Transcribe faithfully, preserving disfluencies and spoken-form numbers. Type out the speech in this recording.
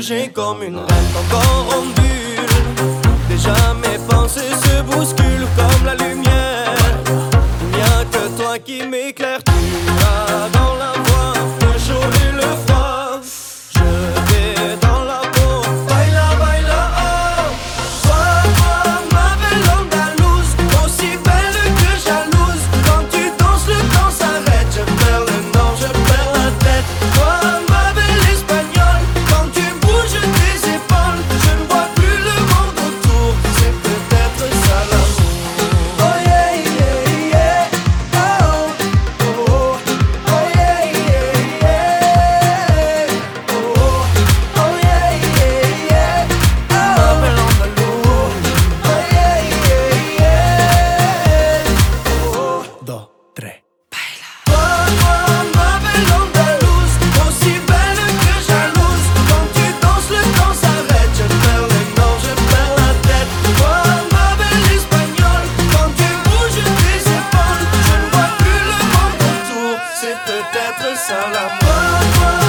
bouger comme une reine encore en bulle. Déjà mes pensées se bousculent comme la lumière. Il n'y a que toi qui m'éclaire. Tu as dans la voix le chaud et le froid. Je vais dans la peau. Baila, baila, oh. Toi, toi, ma belle andalouse, aussi belle que jalouse. Quand tu danses, le temps s'arrête. Je perds le nord, je perds la tête. Toi, ma belle espagnole, quand tu bouges tes épaules, je ne vois plus le monde autour. C'est peut-être ça l'amour. Oh yeah, yeah, yeah. Oh, oh, oh. Oh yeah, yeah, yeah. Oh, oh, oh yeah, yeah, yeah. Ma belle andalouse. Oh yeah, yeah, yeah. Oh, dos, tres. Toi, toi, ma belle andalouse, aussi belle que jalouse. Quand tu danses, le temps s'arrête. Je perds le nord, je perds la tête. Toi, ma belle espagnole, quand tu bouges tes épaules, je ne vois plus le monde autour. C'est peut-être ça l'amour. Toi, toi,